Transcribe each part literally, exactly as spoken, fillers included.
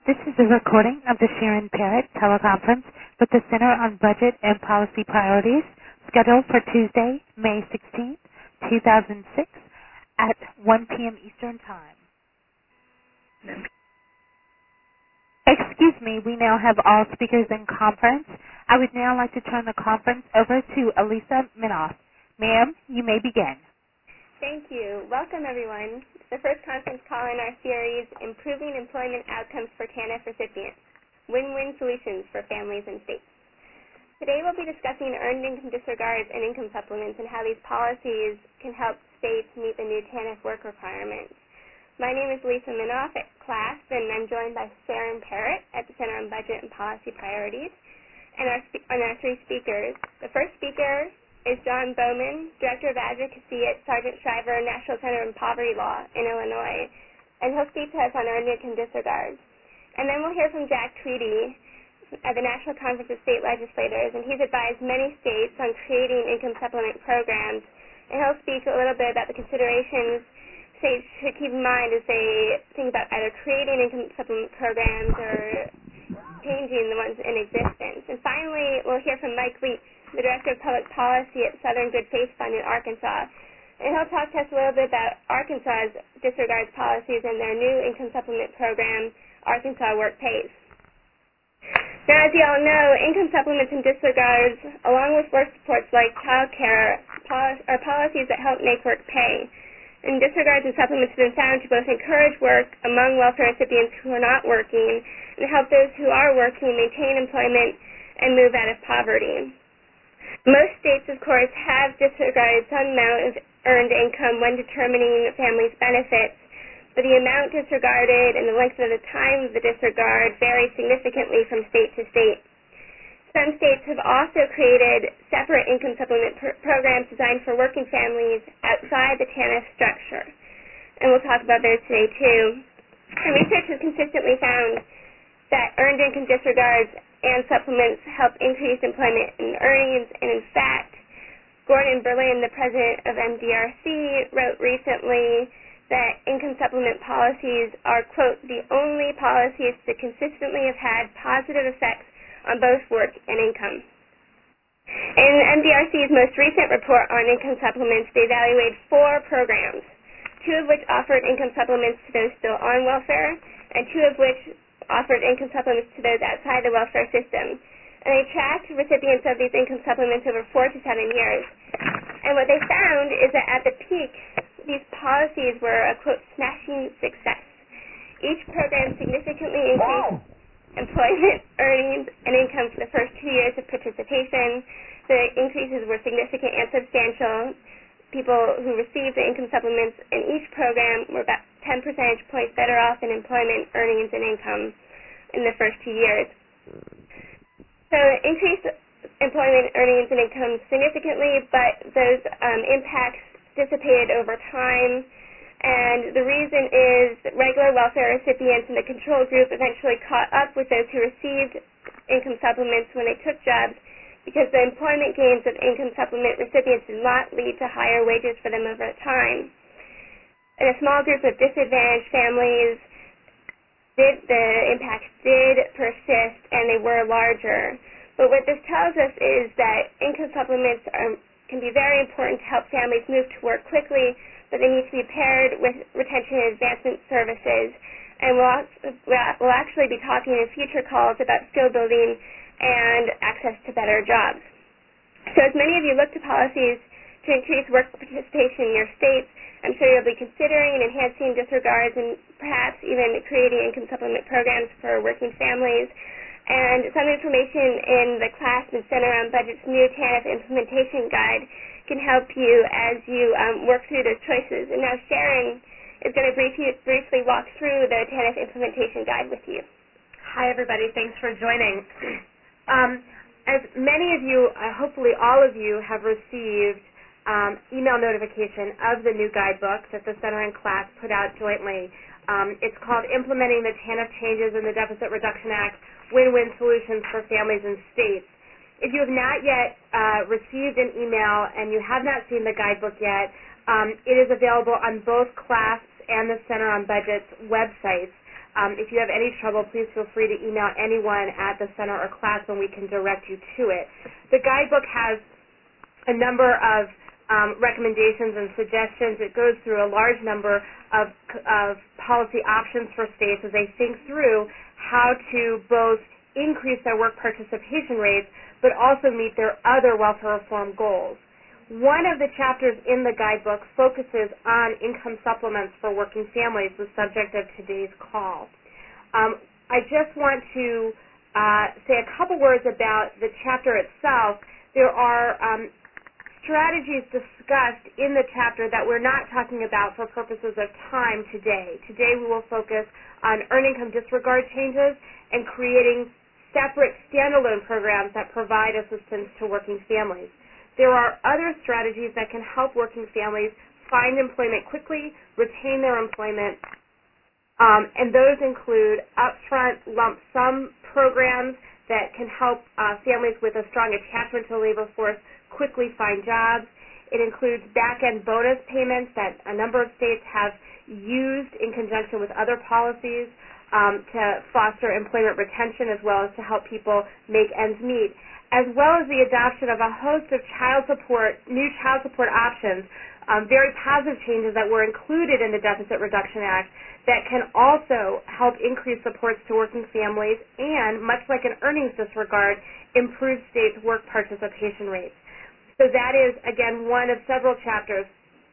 This is a recording of the Sharon Parrott teleconference with the Center on Budget and Policy Priorities, scheduled for Tuesday, May sixteenth, two thousand six, at one p.m. Eastern Time. Excuse me, we now have all speakers in conference. I would now like to turn the conference over to Elisa Minoff. Ma'am, you may begin. Thank you. Welcome, everyone. The first conference call in our series, Improving Employment Outcomes for T A N F Recipients, Win-Win Solutions for Families and States. Today we'll be discussing earned income disregards and income supplements and how these policies can help states meet the new T A N F work requirements. My name is Lisa Minoff at CLASP, and I'm joined by Sharon Parrott at the Center on Budget and Policy Priorities, and our, and our three speakers. The first speaker is John Bowman, Director of Advocacy at Sargent Shriver National Center on Poverty Law in Illinois, and he'll speak to us on earned income disregards. And then we'll hear from Jack Tweedy at the National Conference of State Legislators, and he's advised many states on creating income supplement programs, and he'll speak a little bit about the considerations states should keep in mind as they think about either creating income supplement programs or changing the ones in existence. And finally, we'll hear from Mike Leach, the Director of Public Policy at Southern Good Faith Fund in Arkansas. And he'll talk to us a little bit about Arkansas's disregards policies and their new income supplement program, Arkansas Work Pays. Now, as you all know, income supplements and disregards, along with work supports like child care, poli- are policies that help make work pay. And disregards and supplements have been found to both encourage work among welfare recipients who are not working and help those who are working maintain employment and move out of poverty. Most states, of course, have disregarded some amount of earned income when determining families' benefits, but the amount disregarded and the length of the time of the disregard vary significantly from state to state. Some states have also created separate income supplement pr- programs designed for working families outside the T A N F structure, and we'll talk about those today, too. And research has consistently found that earned income disregards and supplements help increase employment and earnings, and in fact, Gordon Berlin, the president of M D R C, wrote recently that income supplement policies are, quote, the only policies that consistently have had positive effects on both work and income. In M D R C's most recent report on income supplements, they evaluated four programs, two of which offered income supplements to those still on welfare, and two of which offered income supplements to those outside the welfare system. And they tracked recipients of these income supplements over four to seven years. And what they found is that at the peak, these policies were a, quote, smashing success. Each program significantly increased wow. employment, earnings, and income for the first two years of participation. The increases were significant and substantial. People who received the income supplements in each program were about ten percentage points better off in employment, earnings, and income in the first two years. So increased employment, earnings, and income significantly, but those um, impacts dissipated over time. And the reason is that regular welfare recipients in the control group eventually caught up with those who received income supplements when they took jobs, because the employment gains of income supplement recipients did not lead to higher wages for them over time. And a small group of disadvantaged families, did, the impacts did persist, and they were larger. But what this tells us is that income supplements are, can be very important to help families move to work quickly, but they need to be paired with retention and advancement services. And we'll, we'll actually be talking in future calls about skill building and access to better jobs. So as many of you look to policies to increase work participation in your states, I'm sure you'll be considering enhancing disregards and perhaps even creating income supplement programs for working families. And some information in the CLASP and Center on Budget's new T A N F implementation guide can help you as you um, work through those choices. And now Sharon is going to briefly, briefly walk through the T A N F implementation guide with you. Hi, everybody. Thanks for joining. Um, as many of you, uh, hopefully all of you, have received um, email notification of the new guidebook that the Center and CLASP put out jointly. Um, it's called Implementing the T A N F Changes in the Deficit Reduction Act, Win-Win Solutions for Families and States. If you have not yet uh, received an email and you have not seen the guidebook yet, um, it is available on both CLASP's and the Center on Budget's websites. Um, if you have any trouble, please feel free to email anyone at the center or class and we can direct you to it. The guidebook has a number of um, recommendations and suggestions. It goes through a large number of, of policy options for states as they think through how to both increase their work participation rates but also meet their other welfare reform goals. One of the chapters in the guidebook focuses on income supplements for working families, the subject of today's call. Um, I just want to uh, say a couple words about the chapter itself. There are um, strategies discussed in the chapter that we're not talking about for purposes of time today. Today we will focus on earned income disregard changes and creating separate standalone programs that provide assistance to working families. There are other strategies that can help working families find employment quickly, retain their employment, um, and those include upfront lump sum programs that can help uh, families with a strong attachment to the labor force quickly find jobs. It includes back-end bonus payments that a number of states have used in conjunction with other policies um, to foster employment retention as well as to help people make ends meet, as well as the adoption of a host of child support, new child support options, um, very positive changes that were included in the Deficit Reduction Act that can also help increase supports to working families and, much like an earnings disregard, improve states' work participation rates. So that is, again, one of several chapters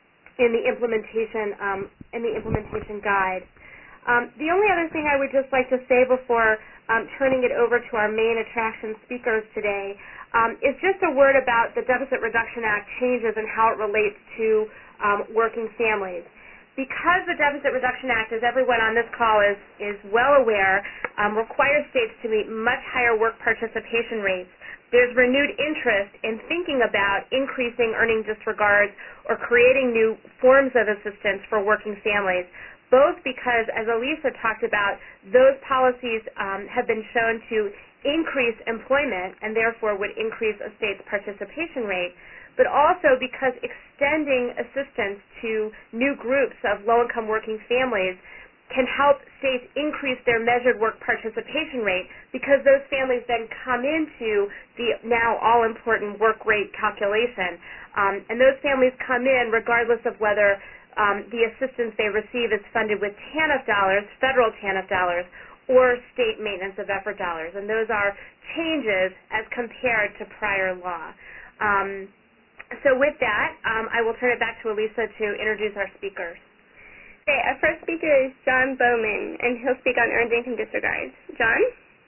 in the implementation, um, in the implementation guide. Um, the only other thing I would just like to say before um, turning it over to our main attraction speakers today um, is just a word about the Deficit Reduction Act changes and how it relates to um, working families. Because the Deficit Reduction Act, as everyone on this call is, is well aware, um, requires states to meet much higher work participation rates, there's renewed interest in thinking about increasing earning disregards or creating new forms of assistance for working families, both because, as Elisa talked about, those policies um, have been shown to increase employment and therefore would increase a state's participation rate, but also because extending assistance to new groups of low-income working families can help states increase their measured work participation rate because those families then come into the now all-important work rate calculation. Um, and those families come in regardless of whether um, the assistance they receive is funded with TANF dollars, federal TANF dollars, or state maintenance of effort dollars. And those are changes as compared to prior law. Um, so with that, um, I will turn it back to Elisa to introduce our speakers. Okay, our first speaker is John Bowman, and he'll speak on earned income disregards. John?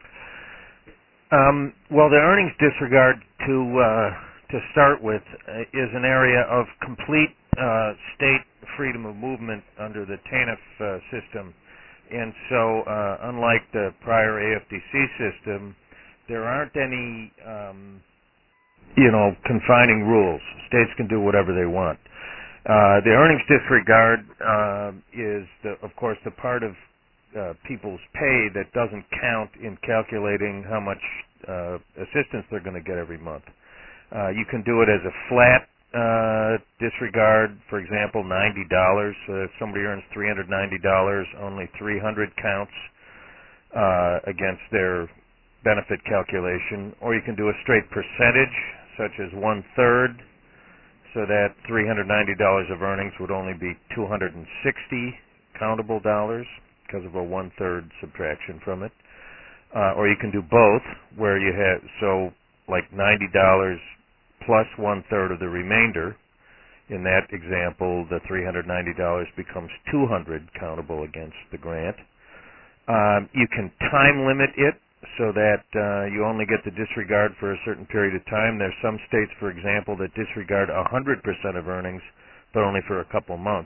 Um, well, the earnings disregard, to uh, to start with, uh, is an area of complete uh, state freedom of movement under the TANF uh, system. And so, uh, unlike the prior A F D C system, there aren't any, um, you know, confining rules. States can do whatever they want. Uh, the earnings disregard uh, is, the, of course, the part of uh, people's pay that doesn't count in calculating how much uh, assistance they're going to get every month. Uh, you can do it as a flat uh, disregard, for example, ninety dollars. So if somebody earns three hundred ninety dollars, only three hundred counts uh, against their benefit calculation. Or you can do a straight percentage, such as one-third, so that three hundred ninety dollars of earnings would only be two hundred sixty countable dollars because of a one-third subtraction from it. Uh, or you can do both, where you have, so like ninety dollars plus one-third of the remainder. In that example, the three hundred ninety dollars becomes two hundred countable against the grant. Um, you can time limit it so that uh, you only get the disregard for a certain period of time. There's some states, for example, that disregard one hundred percent of earnings, but only for a couple months.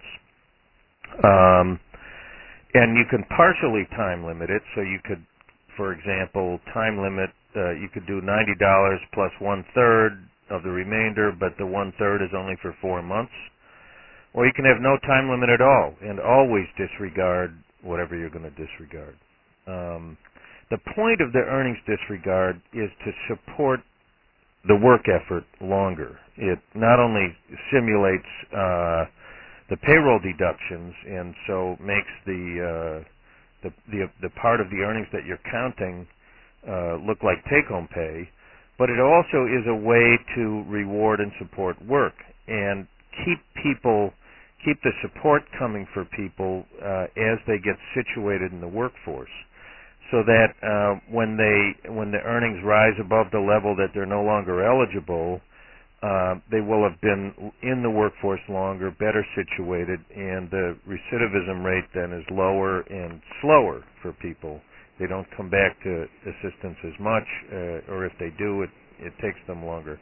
Um, and you can partially time limit it, so you could, for example, time limit, uh, you could do ninety dollars plus one-third of the remainder, but the one-third is only for four months. Or you can have no time limit at all and always disregard whatever you're going to disregard. Um, The point of the earnings disregard is to support the work effort longer. It not only simulates uh, the payroll deductions and so makes the uh, the, the the part of the earnings that you're counting uh, look like take-home pay, but it also is a way to reward and support work and keep people, keep the support coming for people uh, as they get situated in the workforce, so that uh, when they when the earnings rise above the level that they're no longer eligible, uh, they will have been in the workforce longer, better situated, and the recidivism rate then is lower and slower for people. They don't come back to assistance as much, uh, or if they do, it, it takes them longer.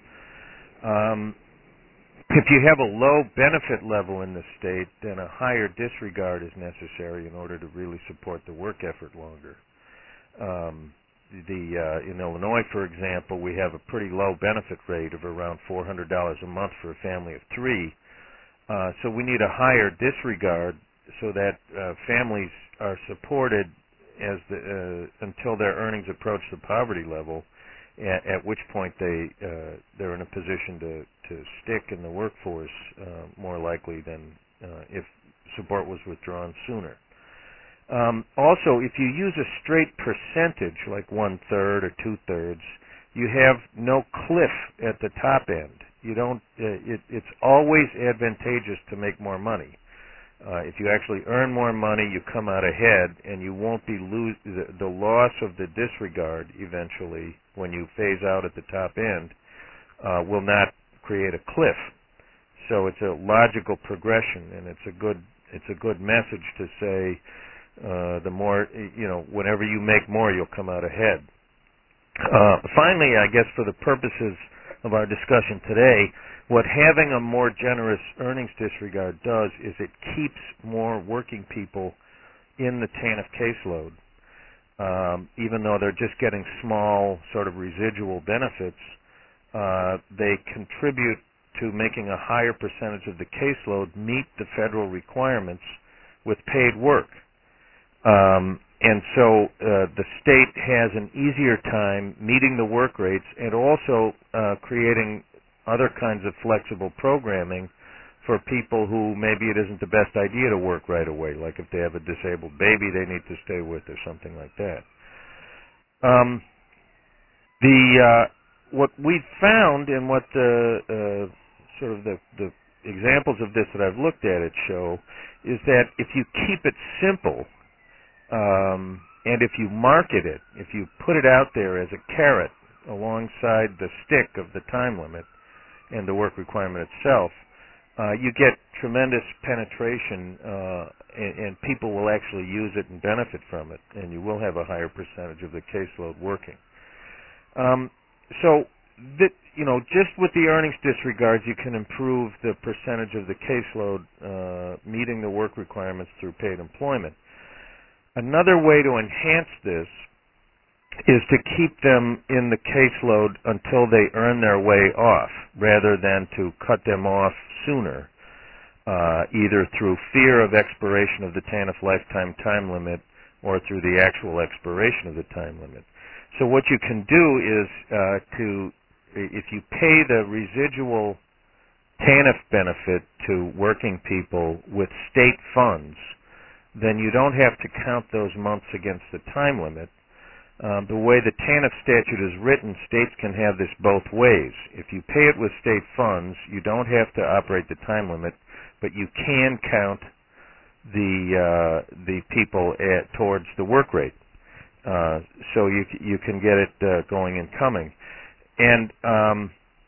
Um, if you have a low benefit level in the state, then a higher disregard is necessary in order to really support the work effort longer. Um, the uh, in Illinois, for example, we have a pretty low benefit rate of around four hundred dollars a month for a family of three. Uh, so we need a higher disregard so that uh, families are supported as the, uh, until their earnings approach the poverty level, at, at which point they uh, they're in a position to to stick in the workforce uh, more likely than uh, if support was withdrawn sooner. Um, also, if you use a straight percentage like one third or two thirds, you have no cliff at the top end. You don't. Uh, it, it's always advantageous to make more money. Uh, if you actually earn more money, you come out ahead, and you won't be lose the, the loss of the disregard eventually when you phase out at the top end uh, will not create a cliff. So it's a logical progression, and it's a good it's a good message to say uh, the more you know. Whenever you make more, you'll come out ahead. Uh, finally, I guess for the purposes of our discussion today, what having a more generous earnings disregard does is it keeps more working people in the TANF caseload, um, even though they're just getting small sort of residual benefits. Uh, they contribute to making a higher percentage of the caseload meet the federal requirements with paid work. Um, and so uh, the state has an easier time meeting the work rates and also uh, creating other kinds of flexible programming for people who maybe it isn't the best idea to work right away, like if they have a disabled baby they need to stay with or something like that. Um, the uh, what we've found and what the uh, sort of the, the examples of this that I've looked at it show is that if you keep it simple um, and if you market it, if you put it out there as a carrot alongside the stick of the time limit and the work requirement itself, uh, you get tremendous penetration, uh, and, and people will actually use it and benefit from it, and you will have a higher percentage of the caseload working. Um, so, that, you know, just with the earnings disregards, you can improve the percentage of the caseload uh, meeting the work requirements through paid employment. Another way to enhance this is to keep them in the caseload until they earn their way off, rather than to cut them off sooner, uh, either through fear of expiration of the TANF lifetime time limit or through the actual expiration of the time limit. So what you can do is uh, to, if you pay the residual TANF benefit to working people with state funds, then you don't have to count those months against the time limit. Um, the way the TANF statute is written, states can have this both ways. If you pay it with state funds, you don't have to operate the time limit, but you can count the uh, the people at, towards the work rate. Uh, so you you can get it uh, going and coming. And um,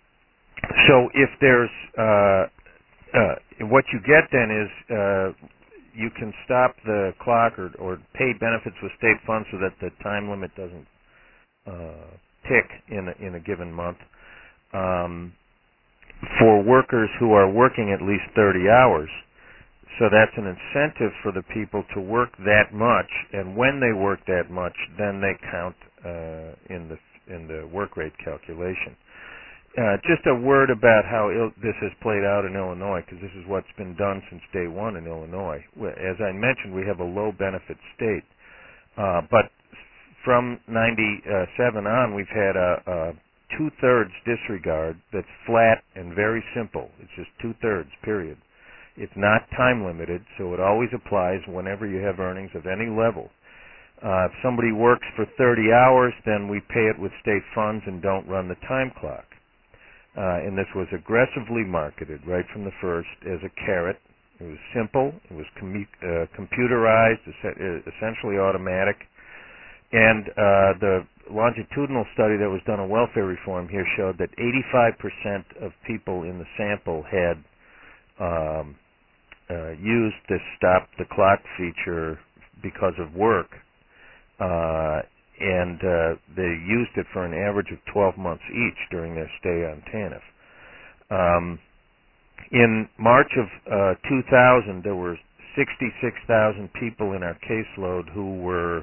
so if there's uh, uh, what you get then is uh, you can stop the clock or, or pay benefits with state funds so that the time limit doesn't uh, tick in a, in a given month. Um, for workers who are working at least thirty hours, so that's an incentive for the people to work that much, and when they work that much, then they count uh, in the in the work rate calculation. Uh, just a word about how il- this has played out in Illinois, because this is what's been done since day one in Illinois. As I mentioned, we have a low benefit state, uh, but from ninety-seven on, we've had a, a two-thirds disregard that's flat and very simple. It's just two-thirds, period. It's not time limited, so it always applies whenever you have earnings of any level. Uh, if somebody works for thirty hours, then we pay it with state funds and don't run the time clock. Uh, and this was aggressively marketed right from the first as a carrot. It was simple. It was com- uh, computerized, essentially automatic. And uh, the longitudinal study that was done on welfare reform here showed that eighty-five percent of people in the sample had um, uh, used this stop the clock feature because of work, uh, and uh, they used it for an average of twelve months each during their stay on TANF. Um, in March of uh, two thousand, there were sixty-six thousand people in our caseload who were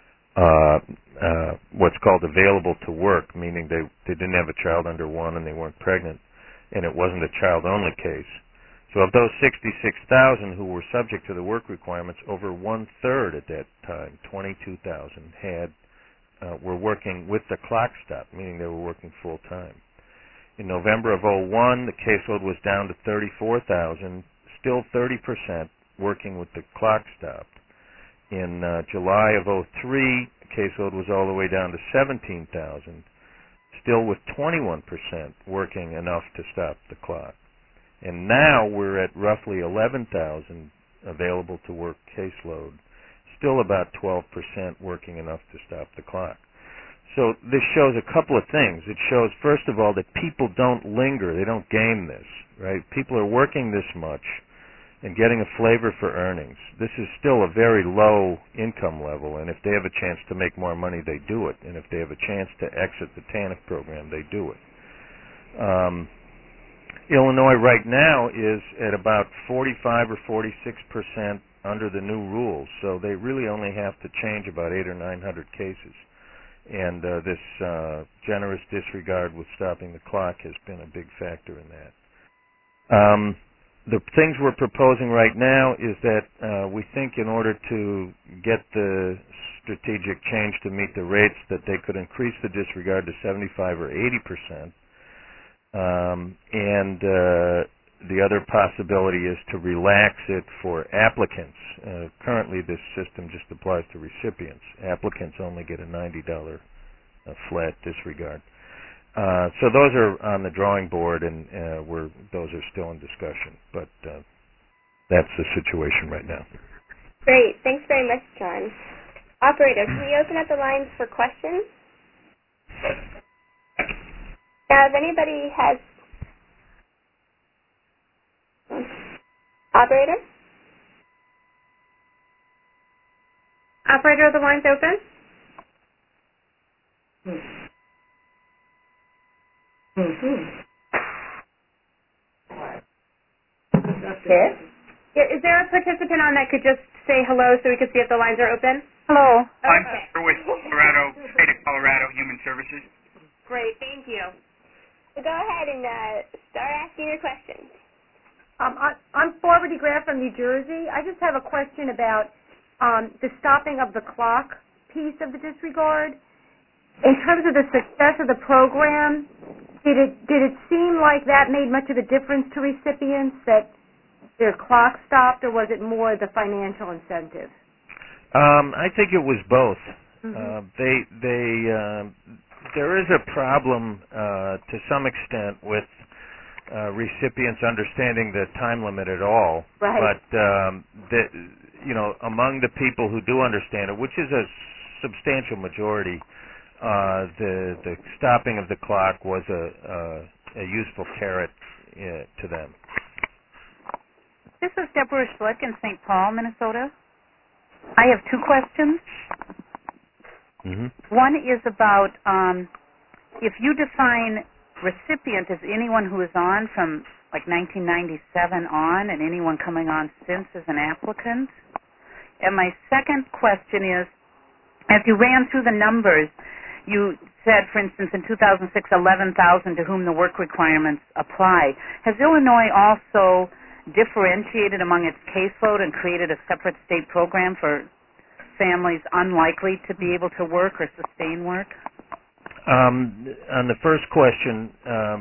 Uh, uh, what's called available to work, meaning they, they didn't have a child under one and they weren't pregnant, and it wasn't a child-only case. So of those sixty-six thousand who were subject to the work requirements, over one-third at that time, twenty-two thousand, had uh, were working with the clock stop, meaning they were working full-time. In November of oh one, the caseload was down to thirty-four thousand, still thirty percent working with the clock stop. In uh, July of oh three, the caseload was all the way down to seventeen thousand, still with twenty-one percent working enough to stop the clock. And now we're at roughly eleven thousand available to work caseload, still about twelve percent working enough to stop the clock. So this shows a couple of things. It shows, first of all, that people don't linger. They don't game this, right? People are working this much and getting a flavor for earnings. This is still a very low income level, and if they have a chance to make more money, they do it. And if they have a chance to exit the TANF program, they do it. Um, Illinois right now is at about forty-five or forty-six percent under the new rules, so they really only have to change about eight or nine hundred cases. And uh, this uh, generous disregard with stopping the clock has been a big factor in that. Um, The things we're proposing right now is that uh, we think in order to get the strategic change to meet the rates that they could increase the disregard to seventy-five or eighty percent. Um, and uh, the other possibility is to relax it for applicants. Uh, currently this system just applies to recipients. Applicants only get a ninety dollars uh, flat disregard. Uh, so those are on the drawing board, and uh, we're, those are still in discussion. But uh, that's the situation right now. Great. Thanks very much, John. Operator, can we open up the lines for questions? Now, if anybody has... Operator? Operator, are the lines open? Hmm. Mm-hmm. Yes? Yeah, is there a participant on that could just say hello so we can see if the lines are open? Hello. I'm Okay. here with Colorado, State of Colorado Human Services. Great, thank you. So go ahead and uh, start asking your questions. Um, I, I'm Barbara DeGraff from New Jersey. I just have a question about um, the stopping of the clock piece of the disregard. In terms of the success of the program, did it did it seem like that made much of a difference to recipients, that their clock stopped, or was it more the financial incentive? Um, I think it was both. Mm-hmm. Uh, they they uh, there is a problem uh, to some extent with uh, recipients understanding the time limit at all. Right. But um, the, you know, among the people who do understand it, which is a substantial majority, uh, the the stopping of the clock was a a, a useful carrot uh, to them. This is Deborah Schlick in Saint Paul, Minnesota. I have two questions. Mm-hmm. One is about um, if you define recipient as anyone who is on from like nineteen ninety-seven on and anyone coming on since as an applicant. And my second question is, as you ran through the numbers, you said, for instance, in two thousand six, eleven thousand to whom the work requirements apply. Has Illinois also differentiated among its caseload and created a separate state program for families unlikely to be able to work or sustain work? Um, on the first question, um,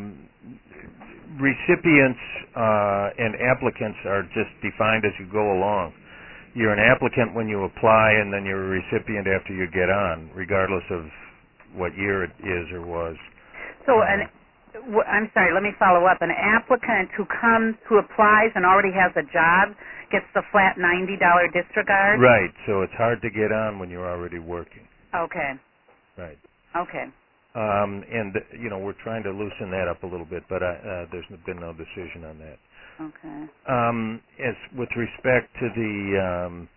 recipients uh, and applicants are just defined as you go along. you're an applicant when you apply, and then you're a recipient after you get on, regardless of what year it is or was. So, an, w- I'm sorry, let me follow up. An applicant who comes, who applies and already has a job gets the flat ninety dollars disregard? Right, so it's hard to get on when you're already working. Okay. Right. Okay. Um, and, you know, we're trying to loosen that up a little bit, but I, uh, there's been no decision on that. Okay. Um, as with respect to the um,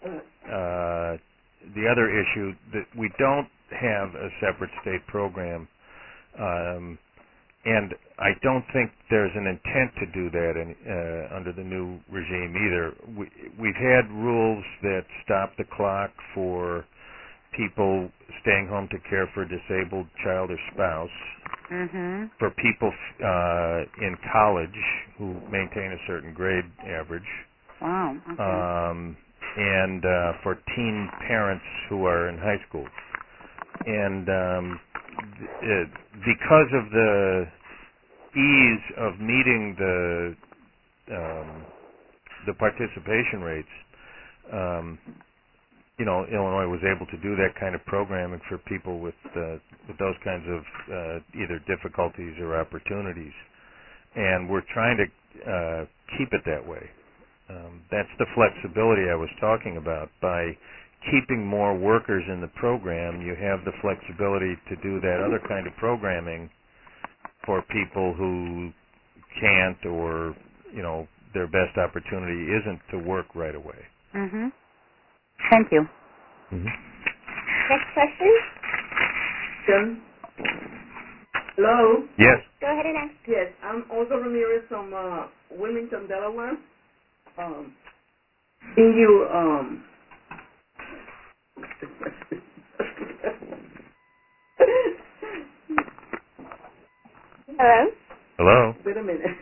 uh, the other issue, that we don't have a separate state program, um, and I don't think there's an intent to do that in, uh, under the new regime either. We, we've had rules that stop the clock for people staying home to care for a disabled child or spouse, mm-hmm. for people uh, in college who maintain a certain grade average, wow. Okay. um, and uh, for teen parents who are in high school. And um, th- because of the ease of meeting the um, the participation rates, um, you know, Illinois was able to do that kind of programming for people with uh, with those kinds of uh, either difficulties or opportunities, and we're trying to uh, keep it that way. Um, that's the flexibility I was talking about. By keeping more workers in the program, you have the flexibility to do that other kind of programming for people who can't, or, you know, their best opportunity isn't to work right away. Mm-hmm. Thank you. Mm-hmm. Next question? Jim? Hello? Yes. Go ahead and ask. Yes, I'm Olga Ramirez from uh, Wilmington, Delaware. Um, can you, um... Hello? Hello. Wait a minute.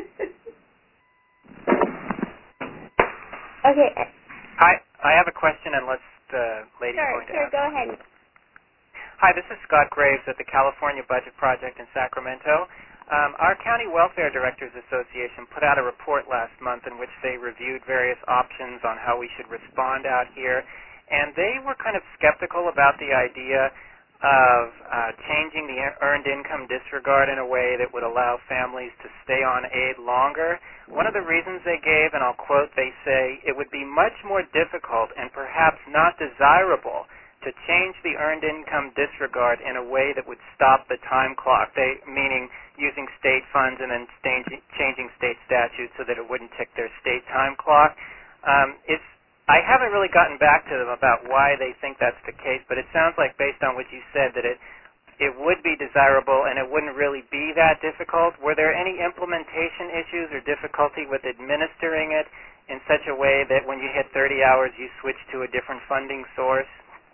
Okay. Hi, I have a question, and let's the lady Sure, going to sure, ask. go ahead. Hi, this is Scott Graves at the California Budget Project in Sacramento. Um, our County Welfare Directors Association put out a report last month in which they reviewed various options on how we should respond out here, and they were kind of skeptical about the idea of uh, changing the earned income disregard in a way that would allow families to stay on aid longer. One of the reasons they gave, and I'll quote, they say, it would be much more difficult and perhaps not desirable to change the earned income disregard in a way that would stop the time clock, they, meaning using state funds and then changing, changing state statutes so that it wouldn't tick their state time clock. Um, it's I haven't really gotten back to them about why they think that's the case, but it sounds like, based on what you said, that it it would be desirable and it wouldn't really be that difficult. Were there any implementation issues or difficulty with administering it in such a way that when you hit thirty hours you switch to a different funding source?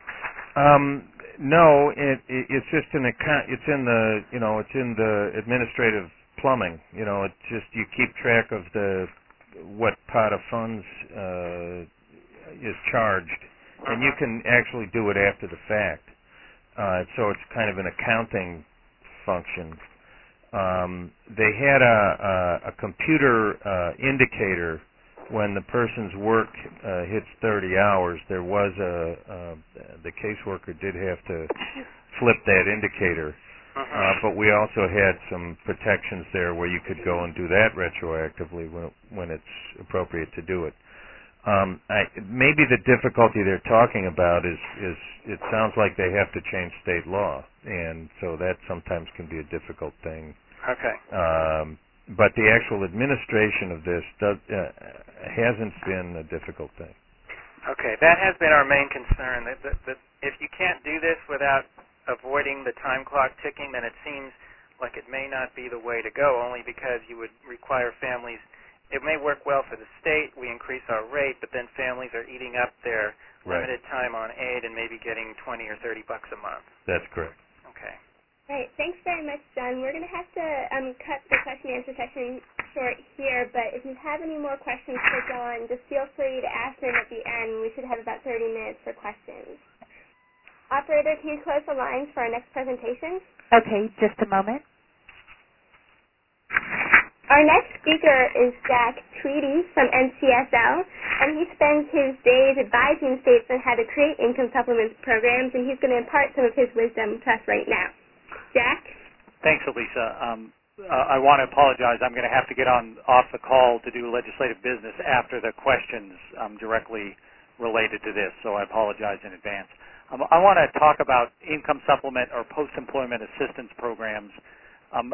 Um, no, it, it, it's just an account. It's in the, you know, it's in the administrative plumbing. You know, it's just you keep track of the what pot of funds uh, is charged, and you can actually do it after the fact. Uh, so it's kind of an accounting function. Um, they had a, a, a computer uh, indicator when the person's work uh, hits thirty hours. There was a, uh, the caseworker did have to flip that indicator, uh, but we also had some protections there where you could go and do that retroactively when, when it's appropriate to do it. Um, I, maybe the difficulty they're talking about is, is it sounds like they have to change state law, and so that sometimes can be a difficult thing. Okay. Um, but the actual administration of this does, uh, hasn't been a difficult thing. Okay, that has been our main concern, that, that, that if you can't do this without avoiding the time clock ticking, then it seems like it may not be the way to go, only because you would require families. It may work well for the state, we increase our rate, but then families are eating up their Right. limited time on aid and maybe getting twenty or thirty bucks a month. That's correct. Okay. Right. Thanks very much, John. We're going to have to um, cut the question and answer session short here, but if you have any more questions for John, just feel free to ask them at the end. We should have about thirty minutes for questions. Operator, can you close the lines for our next presentation? Okay, just a moment. Our next speaker is Jack Tweedy from N C S L, and he spends his days advising states on how to create income supplements programs, and he's going to impart some of his wisdom to us right now. Jack? Thanks, Elisa. Um, uh, I want to apologize. I'm going to have to get on off the call to do legislative business after the questions um, directly related to this, so I apologize in advance. Um, I want to talk about income supplement or post-employment assistance programs. Um,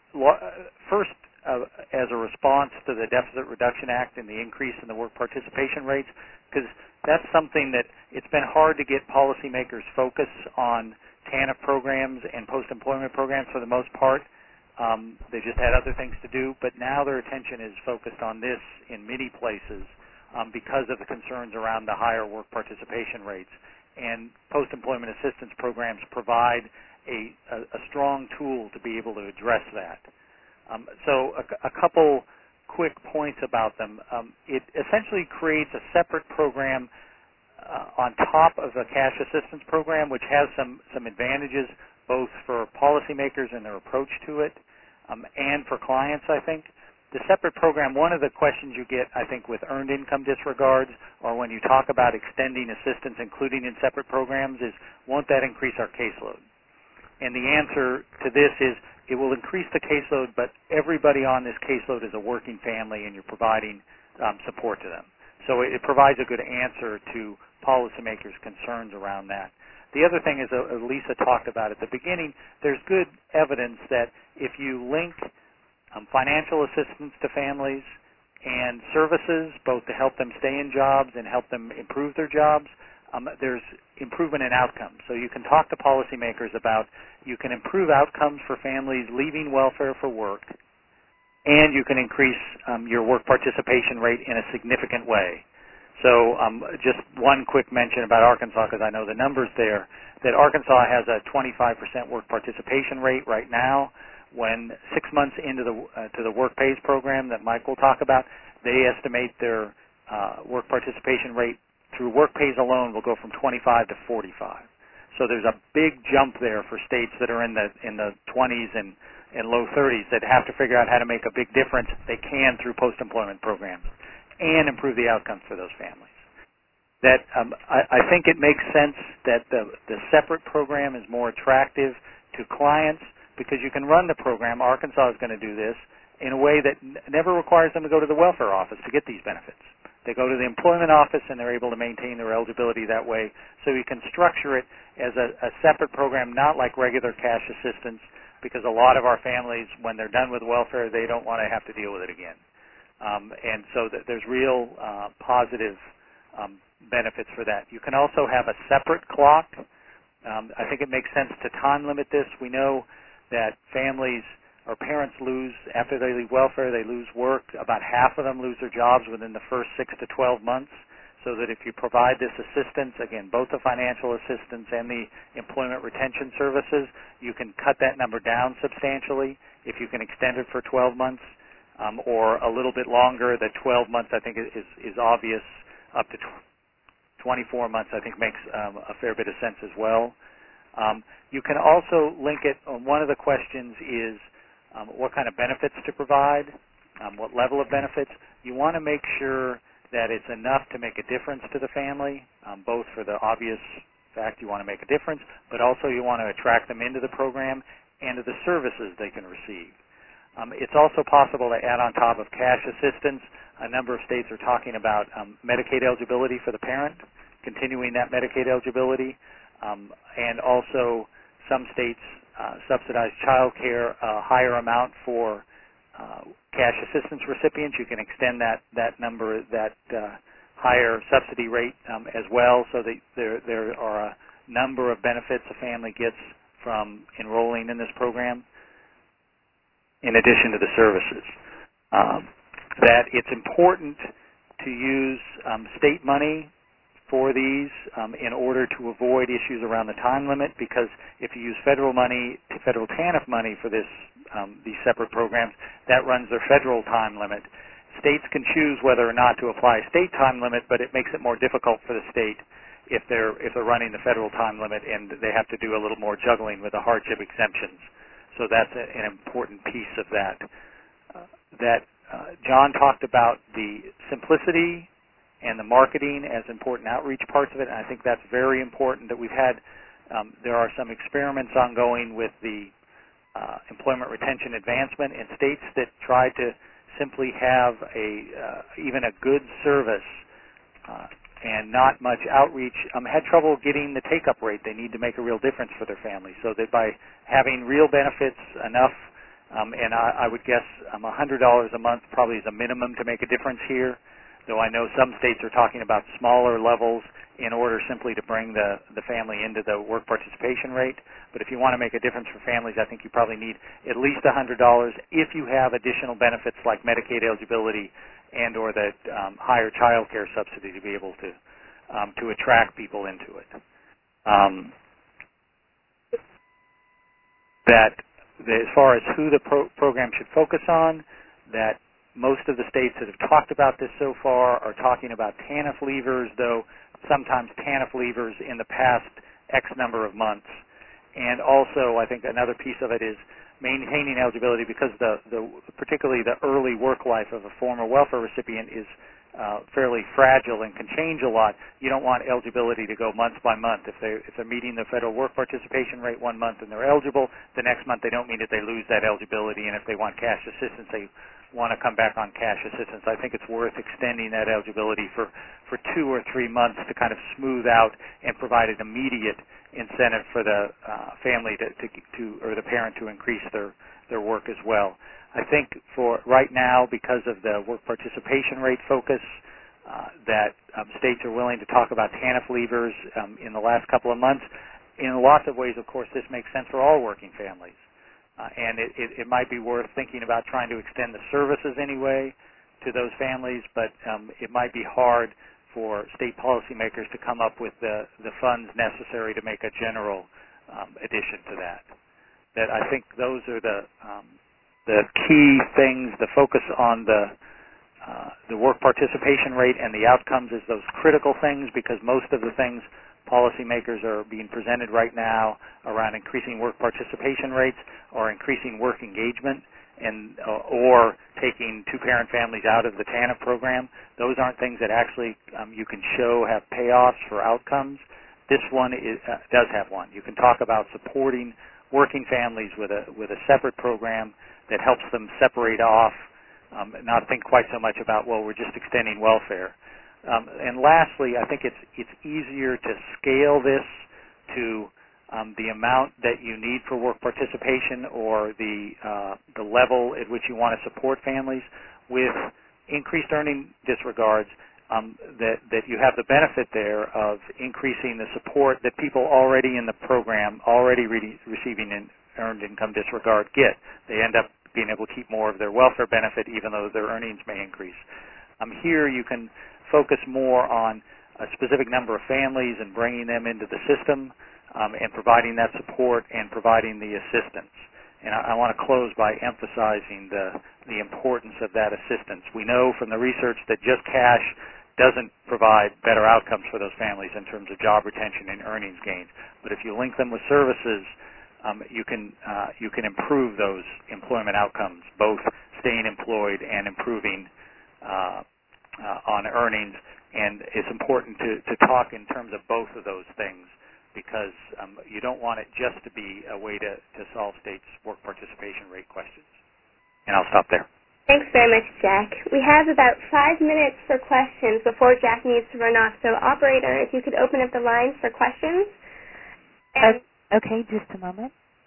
first, Uh, as a response to the Deficit Reduction Act and the increase in the work participation rates, because that's something that it's been hard to get policymakers focus on TANF programs and post-employment programs for the most part. Um, they just had other things to do, but now their attention is focused on this in many places um, because of the concerns around the higher work participation rates. And post-employment assistance programs provide a, a, a strong tool to be able to address that. Um, so a, a couple quick points about them. Um, it essentially creates a separate program uh, on top of the cash assistance program, which has some, some advantages both for policymakers and their approach to it um, and for clients, I think. The separate program, one of the questions you get, I think, with earned income disregards or when you talk about extending assistance, including in separate programs, is won't that increase our caseload? And the answer to this is it will increase the caseload, but everybody on this caseload is a working family, and you're providing um, support to them. So it, it provides a good answer to policymakers' concerns around that. The other thing is, uh, Lisa talked about at the beginning, there's good evidence that if you link um, financial assistance to families and services, both to help them stay in jobs and help them improve their jobs, Um, there's improvement in outcomes. So you can talk to policymakers about you can improve outcomes for families leaving welfare for work, and you can increase um, your work participation rate in a significant way. So um, just one quick mention about Arkansas, because I know the numbers there, that Arkansas has a twenty-five percent work participation rate right now. When six months into the uh, to the Work Pays program that Mike will talk about, they estimate their uh, work participation rate through Work Pays alone will go from twenty-five to forty-five. So there's a big jump there for states that are in the in the twenties and, and low thirties that have to figure out how to make a big difference. They can through post-employment programs and improve the outcomes for those families. That um, I, I think it makes sense that the, the separate program is more attractive to clients because you can run the program. Arkansas is going to do this in a way that n- never requires them to go to the welfare office to get these benefits. They go to the employment office and they're able to maintain their eligibility that way. So you can structure it as a, a separate program, not like regular cash assistance, because a lot of our families, when they're done with welfare, they don't want to have to deal with it again. Um, and so th- there's real uh, positive um, benefits for that. You can also have a separate clock. Um, I think it makes sense to time limit this. We know that families or parents lose, after they leave welfare, they lose work. About half of them lose their jobs within the first six to twelve months, so that if you provide this assistance, again, both the financial assistance and the employment retention services, you can cut that number down substantially if you can extend it for twelve months um, or a little bit longer. The twelve months, I think, is, is obvious. Up to twenty-four months, I think, makes um, a fair bit of sense as well. Um, you can also link it, um, one of the questions is, Um, what kind of benefits to provide, um, what level of benefits. You want to make sure that it's enough to make a difference to the family, um, both for the obvious fact you want to make a difference, but also you want to attract them into the program and to the services they can receive. Um, it's also possible to add on top of cash assistance. A number of states are talking about um, Medicaid eligibility for the parent, continuing that Medicaid eligibility, um, and also some states Uh, subsidized child care, a higher amount for uh, cash assistance recipients. You can extend that, that number, that uh, higher subsidy rate um, as well, so that there, there are a number of benefits a family gets from enrolling in this program, in addition to the services. Um, that it's important to use um, state money for these um, in order to avoid issues around the time limit, because if you use federal money, federal TANF money for this, um, these separate programs, that runs their federal time limit. States can choose whether or not to apply a state time limit, but it makes it more difficult for the state if they're if they're running the federal time limit, and they have to do a little more juggling with the hardship exemptions. So that's a, an important piece of that. Uh, that uh, John talked about the simplicity and the marketing as important outreach parts of it, and I think that's very important that we've had. Um, there are some experiments ongoing with the uh, employment retention advancement in states that try to simply have a uh, even a good service uh, and not much outreach, um, had trouble getting the take-up rate they need to make a real difference for their families, so that by having real benefits enough, um, and I, I would guess um, one hundred dollars a month probably is a minimum to make a difference here, though I know some states are talking about smaller levels in order simply to bring the, the family into the work participation rate. But if you want to make a difference for families, I think you probably need at least one hundred dollars if you have additional benefits like Medicaid eligibility and or the um, higher child care subsidy to be able to um, to attract people into it. Um, that the, as far as who the pro- program should focus on, that most of the states that have talked about this so far are talking about TANF leavers, though sometimes TANF leavers in the past X number of months. And also, I think another piece of it is maintaining eligibility, because the, the particularly the early work life of a former welfare recipient is uh, fairly fragile and can change a lot. You don't want eligibility to go month by month. If they if they're meeting the federal work participation rate one month and they're eligible, the next month they don't mean that they lose that eligibility. And if they want cash assistance, they want to come back on cash assistance. I think it's worth extending that eligibility for, for two or three months to kind of smooth out and provide an immediate incentive for the uh, family to, to, to or the parent to increase their, their work as well. I think for right now, because of the work participation rate focus, uh, that um, states are willing to talk about TANF leavers um, in the last couple of months. In lots of ways, of course, this makes sense for all working families. Uh, and it, it, it might be worth thinking about trying to extend the services anyway to those families, but um, it might be hard for state policymakers to come up with the, the funds necessary to make a general um, addition to that. That I think those are the um, the key things. The focus on the uh, the work participation rate and the outcomes is those critical things, because most of the things policymakers are being presented right now around increasing work participation rates or increasing work engagement, and uh, or taking two-parent families out of the TANF program. Those aren't things that actually um, you can show have payoffs for outcomes. This one is, uh, does have one. You can talk about supporting working families with a with a separate program that helps them separate off, um, and not think quite so much about, well, we're just extending welfare. Um, and lastly, I think it's it's easier to scale this to Um, the amount that you need for work participation or the uh, the level at which you want to support families with increased earning disregards, um, that, that you have the benefit there of increasing the support that people already in the program, already re- receiving an earned income disregard get. They end up being able to keep more of their welfare benefit even though their earnings may increase. Um, here you can focus more on a specific number of families and bringing them into the system, Um, and providing that support and providing the assistance. And I, I want to close by emphasizing the, the importance of that assistance. We know from the research that just cash doesn't provide better outcomes for those families in terms of job retention and earnings gains. But if you link them with services, um, you can uh, you can improve those employment outcomes, both staying employed and improving uh, uh, on earnings. And it's important to, to talk in terms of both of those things, because um, you don't want it just to be a way to, to solve states' work participation rate questions. And I'll stop there. Thanks very much, Jack. We have about five minutes for questions before Jack needs to run off. So, operator, if you could open up the lines for questions. And okay, just a moment.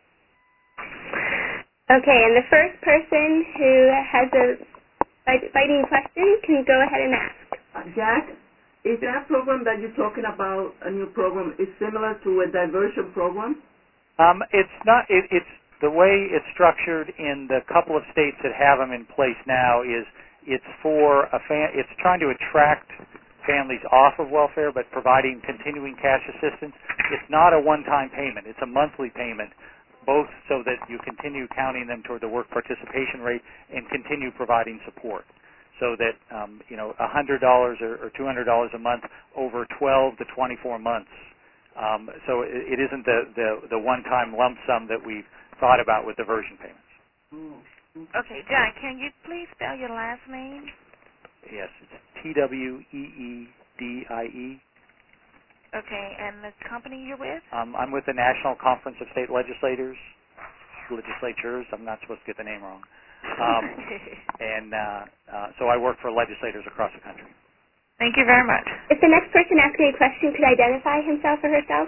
Okay, and the first person who has a biting question can go ahead and ask. Uh, Jack? Is that program that you're talking about, a new program, is similar to a diversion program? Um, it's not. It, it's the way it's structured in the couple of states that have them in place now. Is it's for a fam- It's trying to attract families off of welfare, but providing continuing cash assistance. It's not a one-time payment. It's a monthly payment, both so that you continue counting them toward the work participation rate and continue providing support. So that um, you know, one hundred dollars or, or two hundred dollars a month over twelve to twenty-four months. Um, so it, it isn't the, the, the one-time lump sum that we've thought about with diversion payments. Oh. Okay, John, can you please spell your last name? Yes, it's T W E E D I E. Okay, and the company you're with? Um, I'm with the National Conference of State Legislators, legislatures. I'm not supposed to get the name wrong. Um, and uh, uh, so I work for legislators across the country. Thank you very much. If the next person asking a question could identify himself or herself.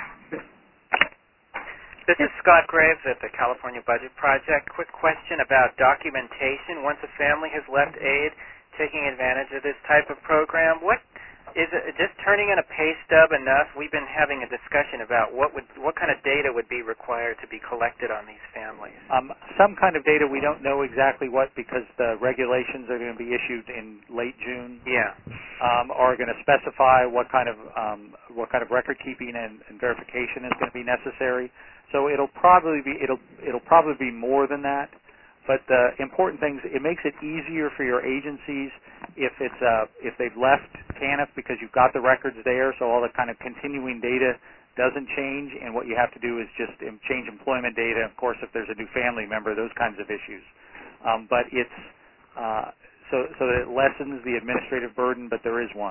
This is Scott Graves at the California Budget Project. Quick question about documentation. Once a family has left aid, taking advantage of this type of program, what is it, just turning in a pay stub enough? We've been having a discussion about what would what kind of data would be required to be collected on these families. Um, some kind of data, we don't know exactly what, because the regulations are going to be issued in late June. Yeah. Um, are going to specify what kind of um, what kind of record keeping and, and verification is going to be necessary. So it'll probably be it'll it'll probably be more than that. But the important things, it makes it easier for your agencies if it's uh, if they've left TANF, because you've got the records there, so all the kind of continuing data doesn't change, and what you have to do is just change employment data. Of course, if there's a new family member, those kinds of issues. Um, but it's uh, so so that it lessens the administrative burden, but there is one.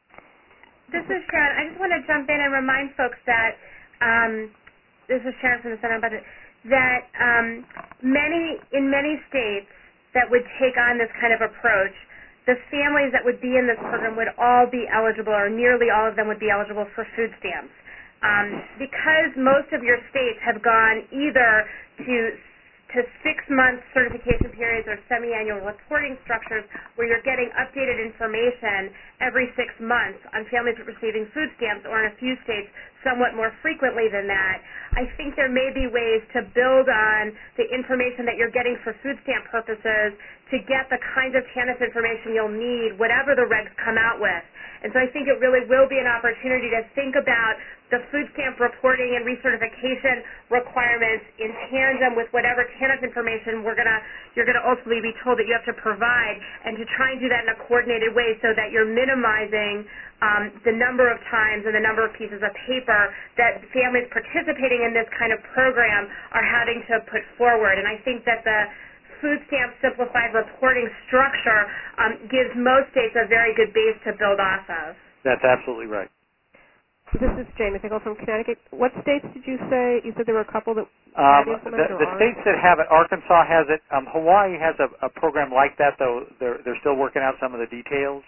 This is Sharon. I just want to jump in and remind folks that um, this is Sharon from the Center on Budget. That um, many, in many states that would take on this kind of approach, the families that would be in this program would all be eligible, or nearly all of them would be eligible for food stamps. Um, because most of your states have gone either to to six-month certification periods or semi-annual reporting structures where you're getting updated information every six months on families receiving food stamps, or in a few states somewhat more frequently than that, I think there may be ways to build on the information that you're getting for food stamp purposes to get the kinds of TANF information you'll need, whatever the regs come out with. And so I think it really will be an opportunity to think about the food stamp reporting and recertification requirements in tandem with whatever TANF information we're gonna, you're going to ultimately be told that you have to provide, and to try and do that in a coordinated way so that you're minimizing um, the number of times and the number of pieces of paper that families participating in this kind of program are having to put forward. And I think that the food stamp simplified reporting structure um, gives most states a very good base to build off of. That's absolutely right. This is Jamie Finkel from Connecticut. What states did you say? You said there were a couple that um, had implemented the, the states that have it, Arkansas has it. Um, Hawaii has a, a program like that, though they're, they're still working out some of the details.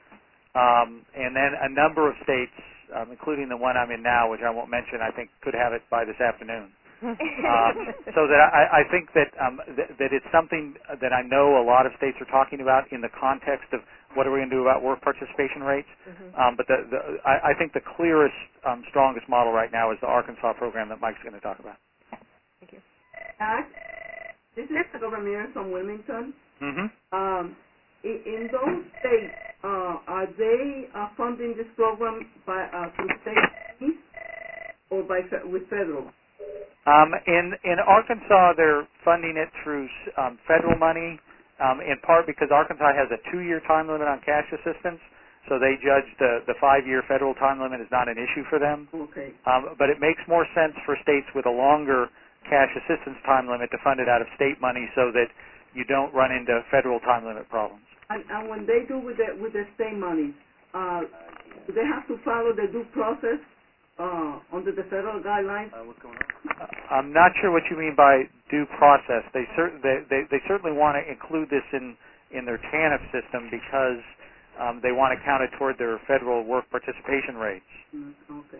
Um, and then a number of states, um, including the one I'm in now, which I won't mention, I think could have it by this afternoon. um, so that I, I think that um, th- that it's something that I know a lot of states are talking about in the context of what are we going to do about work participation rates. Mm-hmm. Um, but the, the, I, I think the clearest, um, strongest model right now is the Arkansas program that Mike's going to talk about. Thank you. Uh, this is Heather Ramirez from Wilmington. Mm-hmm. Um, in, in those states, uh, are they uh, funding this program by uh, through state fees or by fe- with federal? Um, in, in Arkansas, they're funding it through um, federal money, um, in part because Arkansas has a two-year time limit on cash assistance, so they judge the, the five-year federal time limit is not an issue for them. Okay. Um, but it makes more sense for states with a longer cash assistance time limit to fund it out of state money so that you don't run into federal time limit problems. And, and when they do with the, with the state money, uh, do they have to follow the due process uh, under the federal guidelines? Uh, what's going on? I'm not sure what you mean by due process. They, cer- they, they, they certainly want to include this in, in their TANF system because um, they want to count it toward their federal work participation rates. Mm, okay.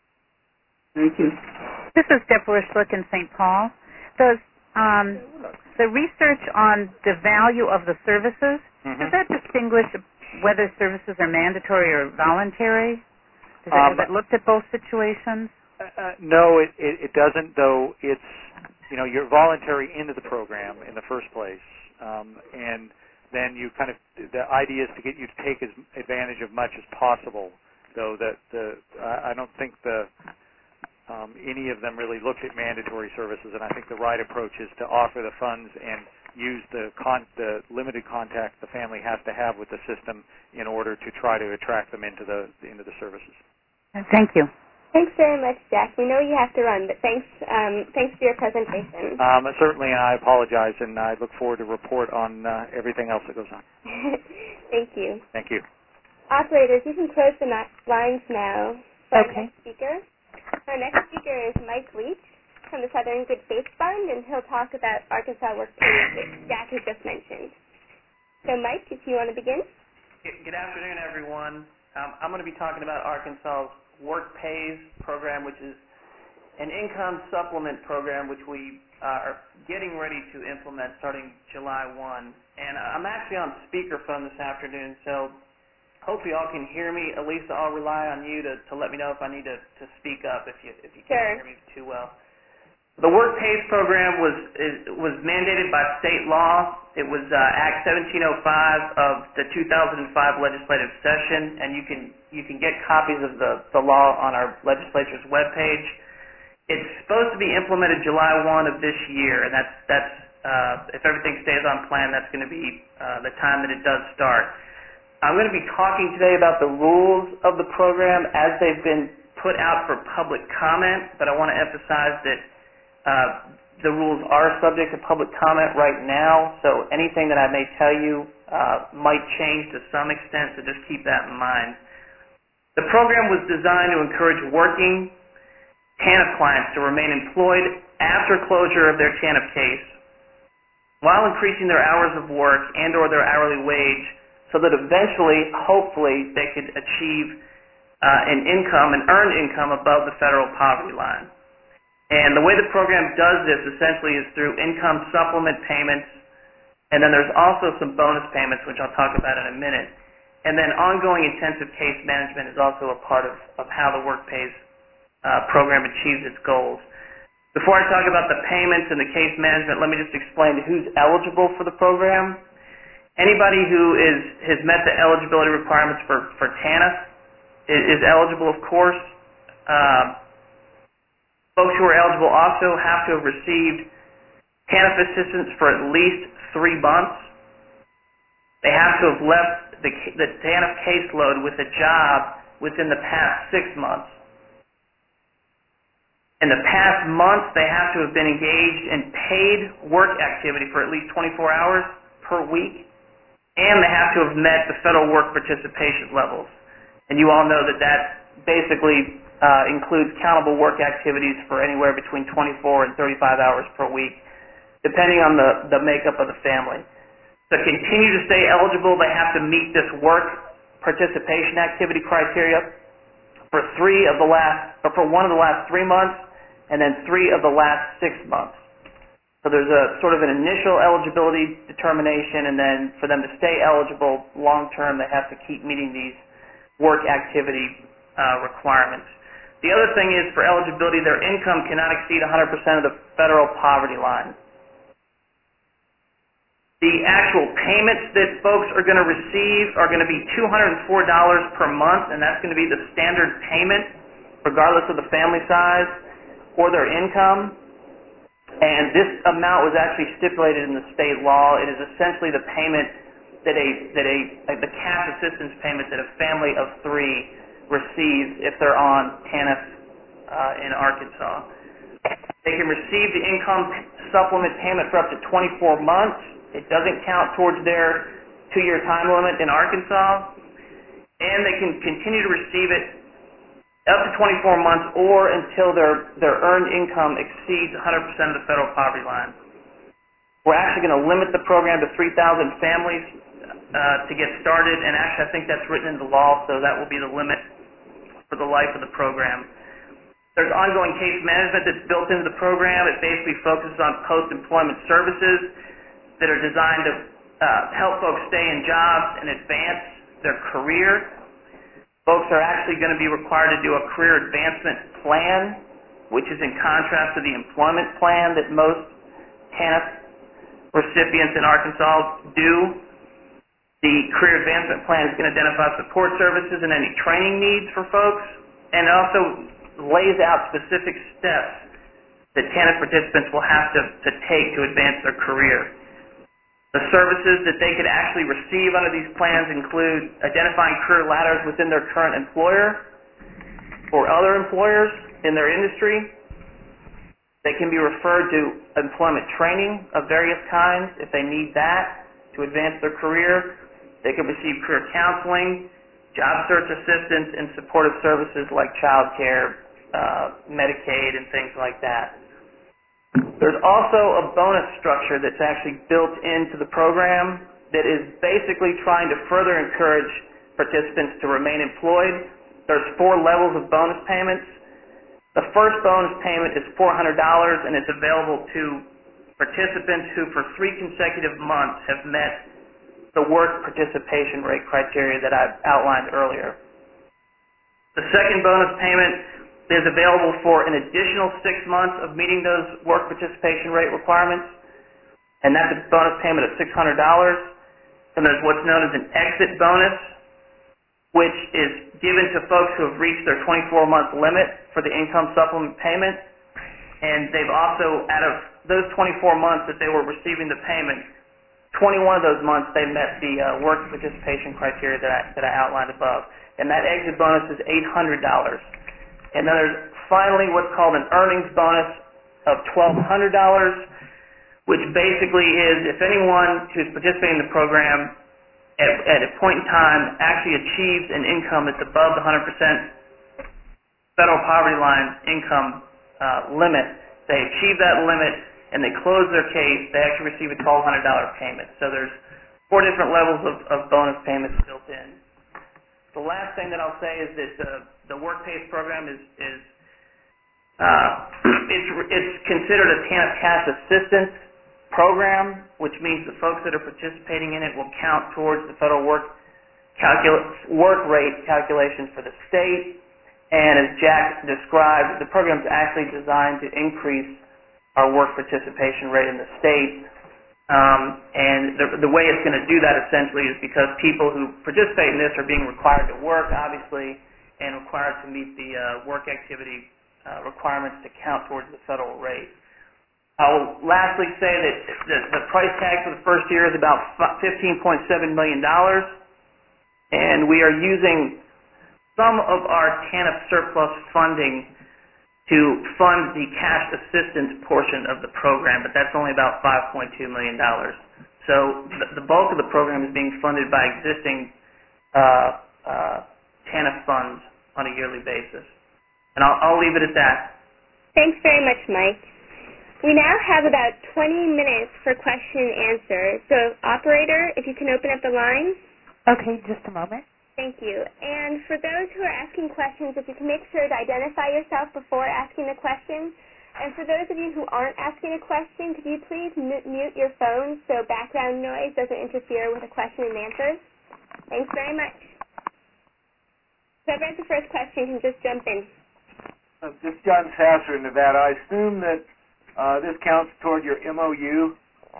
Thank you. This is Deborah Schlick in Saint Paul. Does um, the research on the value of the services, mm-hmm. does that distinguish whether services are mandatory or voluntary? Does Um, it, has it looked at both situations? Uh, no, it, it, it doesn't, though it's, you know, you're voluntary into the program in the first place. Um, and then you kind of, the idea is to get you to take as advantage of much as possible, though that the, I don't think the, um, any of them really looked at mandatory services, and I think the right approach is to offer the funds and use the, con- the limited contact the family has to have with the system in order to try to attract them into the, into the services. Thank you. Thanks very much, Jack. We know you have to run, but thanks um, thanks for your presentation. Um, certainly, and I apologize, and I look forward to report on uh, everything else that goes on. Thank you. Thank you. Operators, you can close the na- lines now for Okay. our next speaker. Our next speaker is Mike Leach from the Southern Good Faith Fund, and he'll talk about Arkansas work pays that Jack has just mentioned. So, Mike, if you want to begin. Good afternoon, everyone. Um, I'm going to be talking about Arkansas's Work Pays program, which is an income supplement program which we uh, are getting ready to implement starting July first. And I'm actually on speakerphone this afternoon, so hopefully y'all can hear me. Elisa, I'll rely on you to, to let me know if I need to, to speak up if you if you can't Sure. hear me too well. The Work Pays program was is, was mandated by state law. It was uh, Act seventeen oh five of the two thousand five legislative session, and you can you can get copies of the, the law on our legislature's webpage. It's supposed to be implemented July first of this year, and that's that's uh, if everything stays on plan, that's going to be uh, the time that it does start. I'm going to be talking today about the rules of the program as they've been put out for public comment, but I want to emphasize that Uh, the rules are subject to public comment right now, so anything that I may tell you uh, might change to some extent, so just keep that in mind. The program was designed to encourage working TANF clients to remain employed after closure of their TANF case while increasing their hours of work and or their hourly wage so that eventually, hopefully, they could achieve uh, an income, an earned income above the federal poverty line. And the way the program does this essentially is through income supplement payments, and then there's also some bonus payments, which I'll talk about in a minute. And then ongoing intensive case management is also a part of, of how the Work Pays uh, program achieves its goals. Before I talk about the payments and the case management, let me just explain who's eligible for the program. Anybody who is has met the eligibility requirements for, for TANF is, is eligible, of course. Uh, Folks who are eligible also have to have received TANF assistance for at least three months. They have to have left the, the TANF caseload with a job within the past six months. In the past month, they have to have been engaged in paid work activity for at least twenty-four hours per week, and they have to have met the federal work participation levels. And you all know that that basically Uh, includes countable work activities for anywhere between twenty-four and thirty-five hours per week, depending on the, the makeup of the family. To continue to stay eligible, they have to meet this work participation activity criteria for three of the last, or for one of the last three months, and then three of the last six months. So there's a sort of an initial eligibility determination, and then for them to stay eligible long term, they have to keep meeting these work activity uh, requirements. The other thing is, for eligibility, their income cannot exceed one hundred percent of the federal poverty line. The actual payments that folks are going to receive are going to be two hundred four dollars per month, and that's going to be the standard payment, regardless of the family size or their income. And this amount was actually stipulated in the state law. It is essentially the payment that a that a, the cash assistance payment that a family of three receives if they're on TANF uh, in Arkansas. They can receive the income supplement payment for up to twenty-four months. It doesn't count towards their two-year time limit in Arkansas. And they can continue to receive it up to twenty-four months or until their, their earned income exceeds one hundred percent of the federal poverty line. We're actually going to limit the program to three thousand families uh, to get started, and actually I think that's written into law, so that will be the limit for the life of the program. There's ongoing case management that's built into the program. It basically focuses on post-employment services that are designed to uh, help folks stay in jobs and advance their career. Folks are actually going to be required to do a career advancement plan, which is in contrast to the employment plan that most TANF recipients in Arkansas do. The career advancement plan is going to identify support services and any training needs for folks, and it also lays out specific steps that TANF participants will have to, to take to advance their career. The services that they could actually receive under these plans include identifying career ladders within their current employer, for other employers in their industry. They can be referred to employment training of various kinds if they need that to advance their career. They can receive career counseling, job search assistance, and supportive services like child care, uh, Medicaid, and things like that. There's also a bonus structure that's actually built into the program that is basically trying to further encourage participants to remain employed. There's four levels of bonus payments. The first bonus payment is four hundred dollars, and it's available to participants who for three consecutive months have met the work participation rate criteria that I outlined earlier. The second bonus payment is available for an additional six months of meeting those work participation rate requirements, and that's a bonus payment of six hundred dollars. And there's what's known as an exit bonus, which is given to folks who have reached their twenty-four month limit for the income supplement payment, and they've also, out of those twenty-four months that they were receiving the payment, twenty-one of those months they met the uh, work participation criteria that I, that I outlined above, and that exit bonus is eight hundred dollars. And then there's finally what's called an earnings bonus of twelve hundred dollars, which basically is if anyone who's participating in the program at, at a point in time actually achieves an income that's above the one hundred percent federal poverty line income uh, limit, they achieve that limit and they close their case, they actually receive a twelve hundred dollars payment. So there's four different levels of, of bonus payments built in. The last thing that I'll say is that the, the Work PACE program is, is uh, it's, it's considered a TANF cash assistance program, which means the folks that are participating in it will count towards the federal work calcul- work rate calculations for the state. And as Jack described, the program is actually designed to increase our work participation rate in the state. Um, and the, the way it's going to do that essentially is because people who participate in this are being required to work, obviously, and required to meet the uh, work activity uh, requirements to count towards the federal rate. I will lastly say that the, the price tag for the first year is about fifteen point seven million dollars, and we are using some of our TANF surplus funding to fund the cash assistance portion of the program, but that's only about five point two million dollars. So the, the bulk of the program is being funded by existing uh, uh, TANF funds on a yearly basis. And I'll, I'll leave it at that. Thanks very much, Mike. We now have about twenty minutes for question and answer. So, operator, if you can open up the line. Okay, just a moment. Thank you. And for those who are asking questions, if you can make sure to identify yourself before asking the question. And for those of you who aren't asking a question, could you please mute your phone so background noise doesn't interfere with the question and answers? Thanks very much. Whoever has the first question can just jump in. Uh, this is John Sasser in Nevada. I assume that uh, this counts toward your M O U?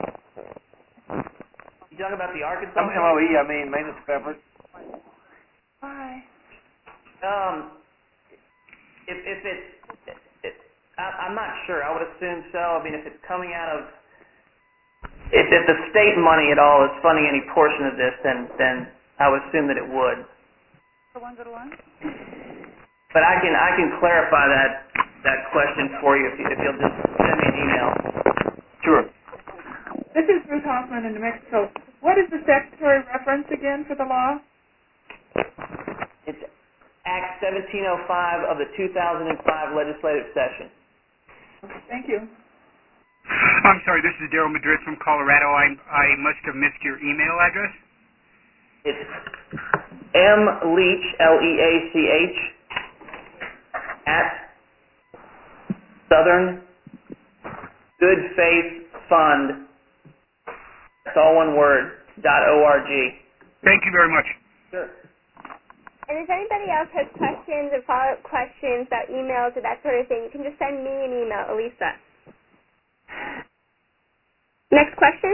You talking about the Arkansas? Um, M O E, I mean, maintenance of effort. Hi. Um, if if it's, it, I, I'm not sure. I would assume so. I mean, if it's coming out of, if, if the state money at all is funding any portion of this, then then I would assume that it would. Go one, go to one. But I can I can clarify that that question for you if you, if you'll just send me an email. Sure. This is Ruth Hoffman in New Mexico. What is the statutory reference again for the law? It's Act seventeen oh five of the two thousand five legislative session. Okay, thank you. I'm sorry, this is Daryl Madrid from Colorado. I I must have missed your email address. It's M Leach, L E A C H, at Southern Good Faith Fund, that's all one word, dot O R G. Thank you very much. Sure. And if anybody else has questions or follow-up questions about emails or that sort of thing, you can just send me an email, Elisa. Next question?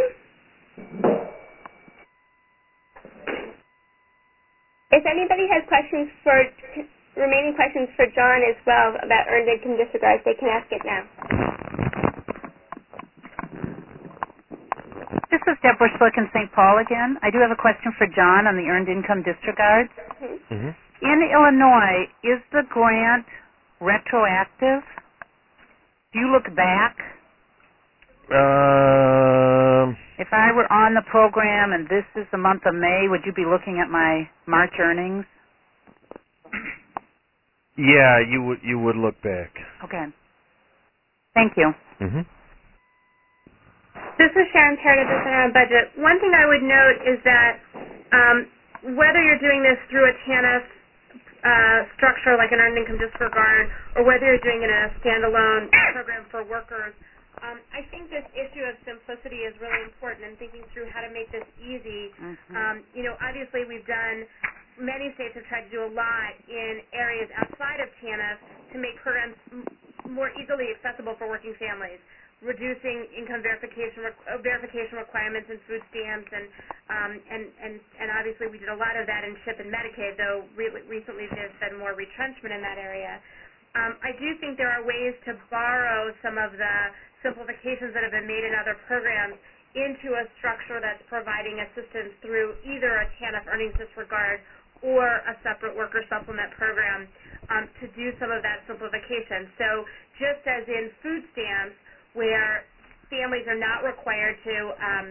If anybody has questions for, remaining questions for John as well about earned income disregards, they can ask it now. This is Deborah Schlick in Saint Paul again. I do have a question for John on the earned income disregards. Mm-hmm. Mm-hmm. In Illinois, is the grant retroactive? Do you look back? Um. If I were on the program and this is the month of May, would you be looking at my March earnings? Yeah, you would. You would look back. Okay. Thank you. Mm-hmm. This is Sharon Parrott at the Center on Budget. One thing I would note is that um, whether you're doing this through a T A N F uh, structure like an earned income disregard, or whether you're doing it in a standalone program for workers, um, I think this issue of simplicity is really important and thinking through how to make this easy. Mm-hmm. Um, you know, obviously we've done, many states have tried to do a lot in areas outside of T A N F to make programs m- more easily accessible for working families, reducing income verification uh, verification requirements and food stamps, and, um, and and and obviously we did a lot of that in CHIP and Medicaid, though re- recently there's been more retrenchment in that area. Um, I do think there are ways to borrow some of the simplifications that have been made in other programs into a structure that's providing assistance through either a T A N F earnings disregard or a separate worker supplement program um, to do some of that simplification. So just as in food stamps, where families are not required to um,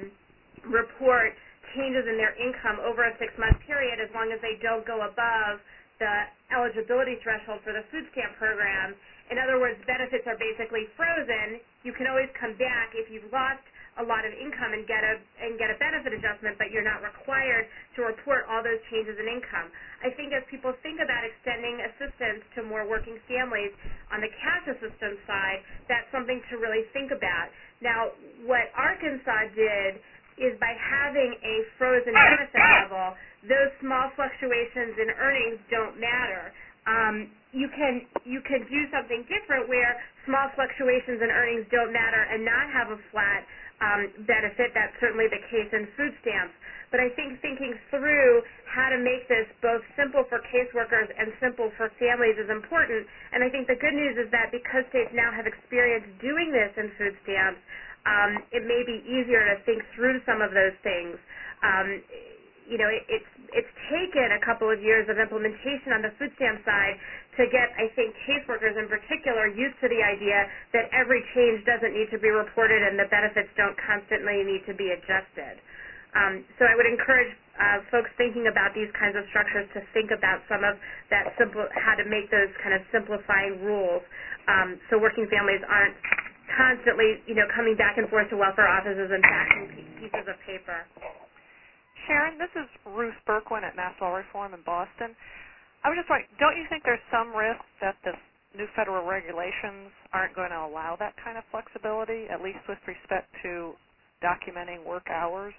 report changes in their income over a six-month period as long as they don't go above the eligibility threshold for the food stamp program. In other words, benefits are basically frozen. You can always come back if you've lost a lot of income and get a and get a benefit adjustment, but you're not required to report all those changes in income. I think as people think about extending assistance to more working families on the cash assistance side, that's something to really think about. Now, what Arkansas did is by having a frozen benefit level, those small fluctuations in earnings don't matter. Um, you can you can do something different where small fluctuations in earnings don't matter and not have a flat um, benefit. That's certainly the case in food stamps. But I think thinking through how to make this both simple for caseworkers and simple for families is important. And I think the good news is that because states now have experience doing this in food stamps, um, it may be easier to think through some of those things. Um, you know, it, it's it's taken a couple of years of implementation on the food stamp side to get, I think, caseworkers in particular used to the idea that every change doesn't need to be reported and the benefits don't constantly need to be adjusted. Um, so I would encourage uh, folks thinking about these kinds of structures to think about some of that simple, how to make those kind of simplifying rules um, so working families aren't constantly, you know, coming back and forth to welfare offices and backing pieces of paper. Sharon, this is Ruth Berkwin at Mass Law Reform in Boston. I was just wondering, don't you think there's some risk that the new federal regulations aren't going to allow that kind of flexibility, at least with respect to documenting work hours?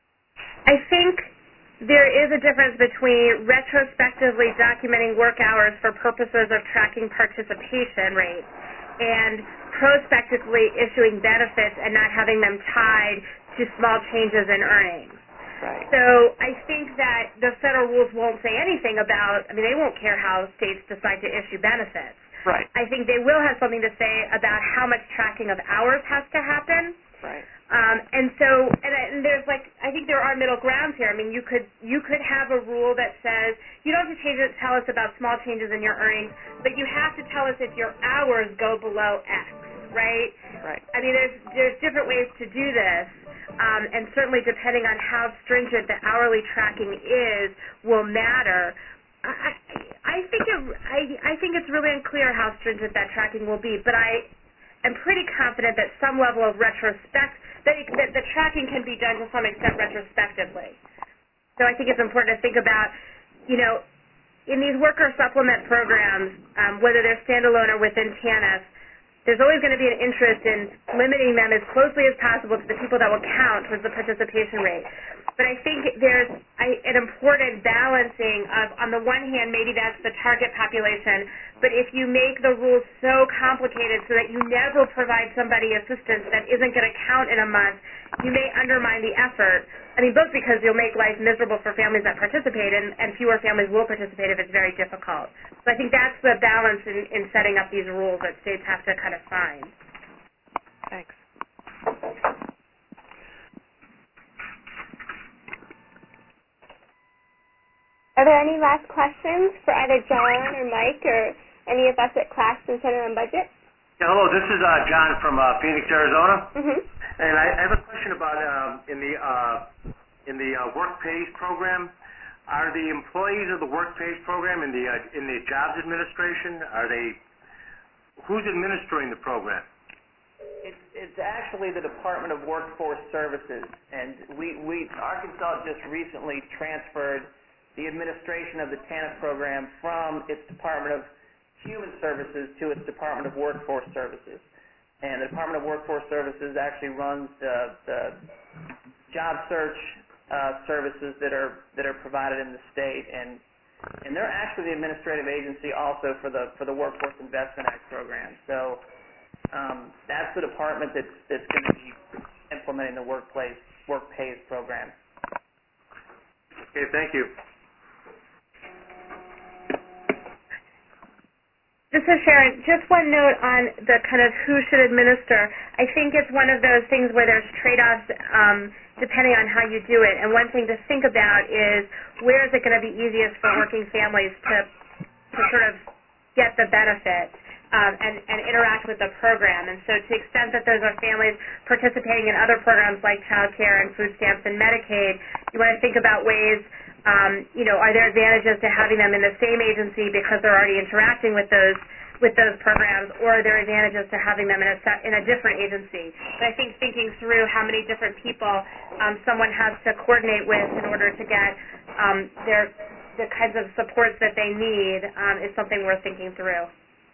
I think there is a difference between retrospectively documenting work hours for purposes of tracking participation rates and prospectively issuing benefits and not having them tied to small changes in earnings. Right. So I think that the federal rules won't say anything about, I mean, they won't care how states decide to issue benefits. Right. I think they will have something to say about how much tracking of hours has to happen. Right. Um, and so, and, and there's like, I think there are middle grounds here. I mean, you could you could have a rule that says you don't have to change it, tell us about small changes in your earnings, but you have to tell us if your hours go below X, right? Right. I mean, there's there's different ways to do this. Um, and certainly depending on how stringent the hourly tracking is will matter. I, I think it, I, I think it's really unclear how stringent that tracking will be, but I am pretty confident that some level of retrospect, that, it, that the tracking can be done to some extent retrospectively. So I think it's important to think about, you know, in these worker supplement programs, um, whether they're standalone or within T A N F, there's always going to be an interest in limiting them as closely as possible to the people that will count towards the participation rate. But I think there's I, an important balancing of, on the one hand, maybe that's the target population, but if you make the rules so complicated so that you never provide somebody assistance that isn't going to count in a month, you may undermine the effort. I mean, both because you'll make life miserable for families that participate, and, and fewer families will participate if it's very difficult. So I think that's the balance in, in setting up these rules that states have to kind of find. Thanks. Are there any last questions for either John or Mike or any of us at Class and Center on Budget? Yeah, hello, this is uh, John from uh, Phoenix, Arizona. Mm-hmm. And I, I have a question about um, in the uh, in the uh, Work Pays program. Are the employees of the Work Pays program in the uh, in the Jobs Administration? Are they who's administering the program? It's it's actually the Department of Workforce Services, and we we Arkansas just recently transferred the administration of the TANF program from its Department of Human Services to its Department of Workforce Services. And the Department of Workforce Services actually runs the, the job search uh, services that are that are provided in the state, and and they're actually the administrative agency also for the for the Workforce Investment Act program. So um, that's the department that's that's going to be implementing the workplace Work Pays program. Okay, thank you. This is Sharon. Just one note on the kind of who should administer. I think it's one of those things where there's trade-offs um, depending on how you do it. And one thing to think about is where is it going to be easiest for working families to to sort of get the benefit um, and, and interact with the program. And so to the extent that those are families participating in other programs like child care and food stamps and Medicaid, you want to think about ways Um, you know, are there advantages to having them in the same agency because they're already interacting with those with those programs, or are there advantages to having them in a set, in a different agency? But I think thinking through how many different people um, someone has to coordinate with in order to get um, their the kinds of supports that they need um, is something worth thinking through.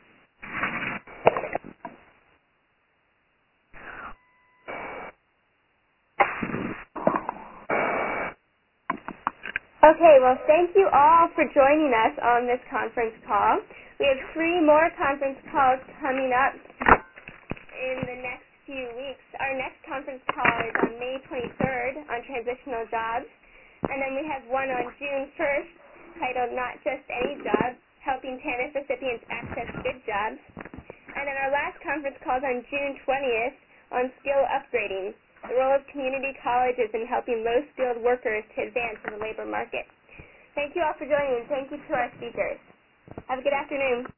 Okay, well, thank you all for joining us on this conference call. We have three more conference calls coming up in the next few weeks. Our next conference call is on May twenty-third on transitional jobs, and then we have one on June first titled Not Just Any Jobs, Helping TANF Recipients Access Good Jobs. And then our last conference call is on June twentieth on skill upgrading, the role of community colleges in helping low-skilled workers to advance in the labor market. Thank you all for joining, and thank you to our speakers. Have a good afternoon.